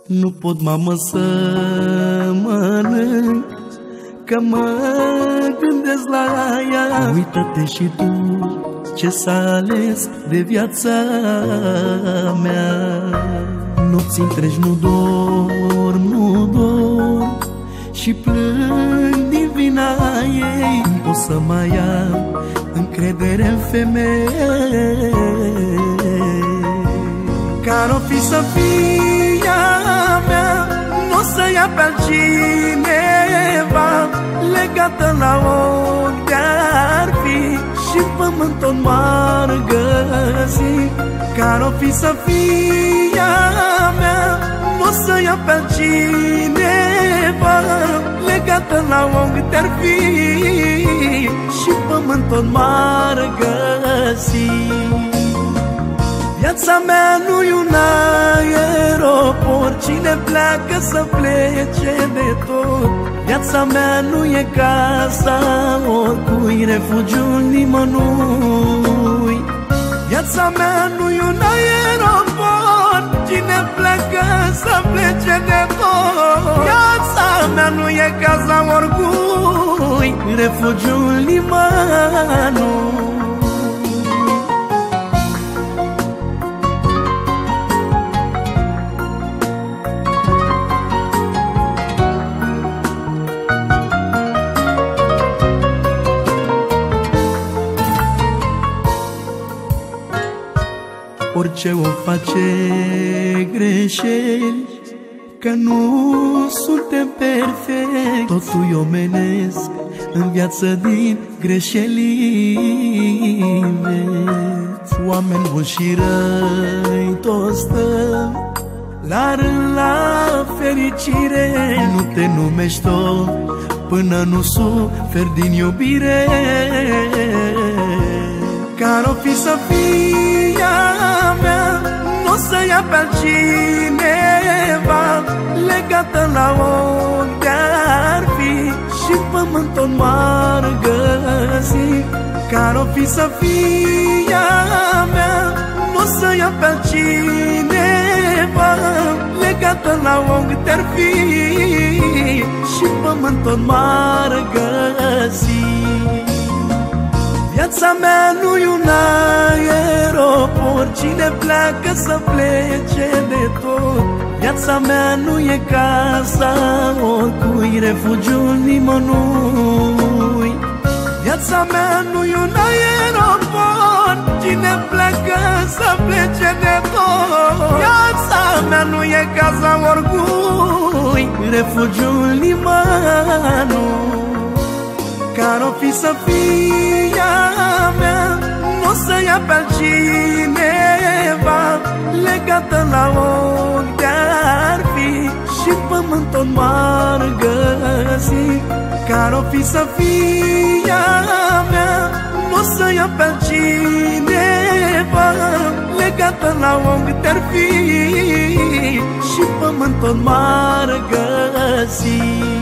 Nu pot, mamă, să mănânc, că mă gândesc la ea. Uită-te și tu ce s-a ales de viața mea. Nopți întregi nu dorm, nu dorm și plâng din vina ei. Nu pot să mai am încredere în femeie. Care-o fi să fie a mea, n-o să ia pe altcineva, legată la ochi de-ar fi și pământ tot m-ar găsi. Care-o fi să fie a mea, n-o să ia pe altcineva, legată la ochi de-ar fi și pământ tot m-ar găsi. Viața mea nu-i un aeroport, cine pleacă să plece de tot. Viața mea nu e casa oricui, refugiul nimănui. Viața mea nu-i un aeroport, cine pleacă să plece de tot. Viața mea nu e casa oricui, refugiul nimănui. Orice o face greșeli, că nu suntem perfecti. Totul e omenesc în viață, din greșeli înveți. Oameni buni și răi toți stăm la rând la fericire. Nu te numești om până nu suferi din iubire. Care-o fi să fie a mea, n-o să ia pe altcineva, legată la ochi de-ar fi și pământ tot m-ar găsi. Care-o fi să fie a mea, n-o să ia pe altcineva, legată la ochi de-ar fi și pământ tot m-ar găsi. Viața mea nu-i un aeroport, cine pleacă să plece de tot. Viața mea nu e casa oricui, refugiul nimănui. Viața mea nu-i un aeroport, cine pleacă să plece de tot. Viața mea nu e casa oricui, refugiul nimănui. Care-o fi să fie a mea, n-o să ia pe altcineva, legată la ochi de-ar fi și pământ tot m-ar găsi. Care-o fi să fie a mea, n-o să ia pe altcineva, legată la ochi de-ar fi și pământ tot m-ar găsi.